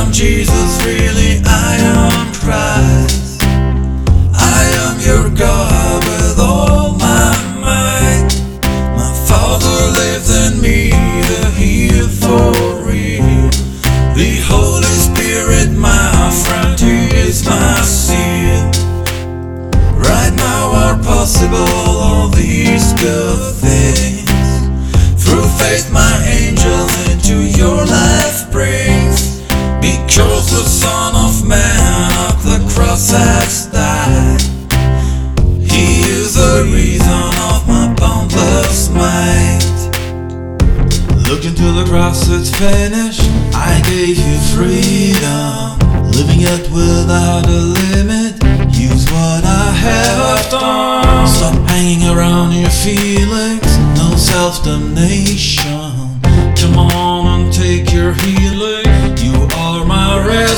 am Jesus, really I am Christ. I am your God with all my might. My Father lives in me, the healed for real. The Holy Spirit, my friend, He is my seal. Right now are possible all these good things. Through faith my angel into your life brings. Because the Son of Man at the cross has died. He is the reason of my boundless might. Look into the cross, it's finished. I gave you freedom. Living it without a limit. Use what I have done. Stop hanging around your feelings. No self-damnation. Come on and take your healing. You are my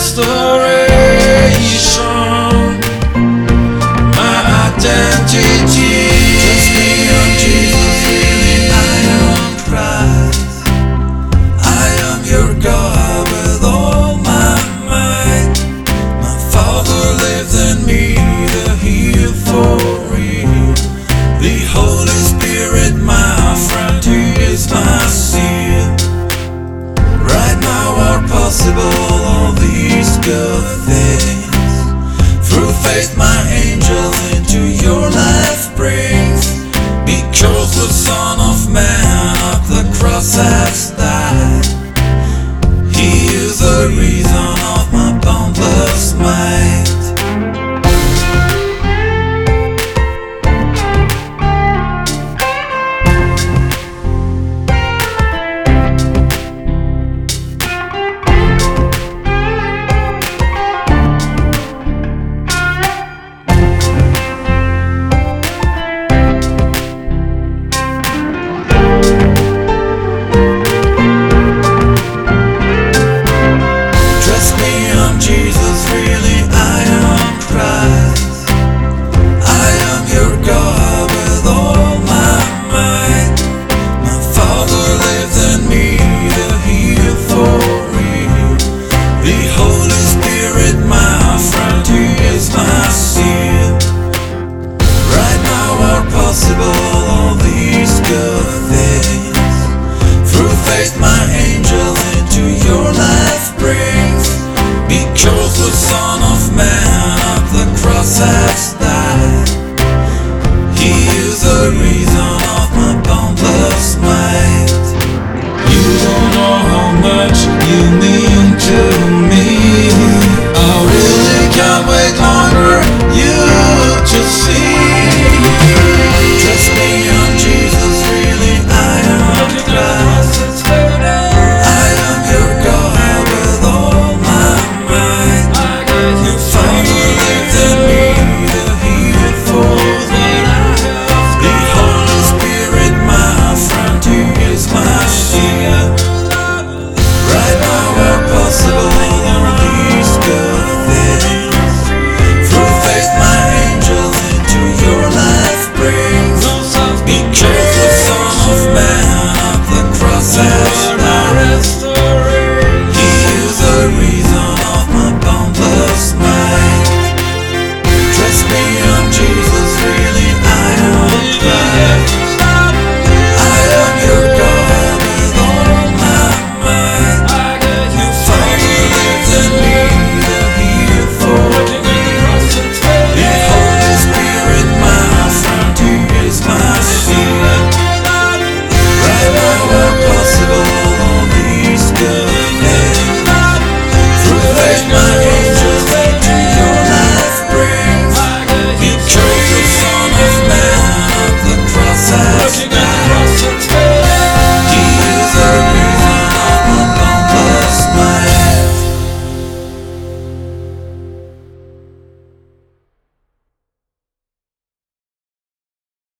restoration. My identity. Trust me, I'm Jesus, really I am Christ. I am your God with all my might. My Father lives in me, the healed for real. The Holy Spirit, my friend, He is my seal. Right now are possible all these good things. Through faith my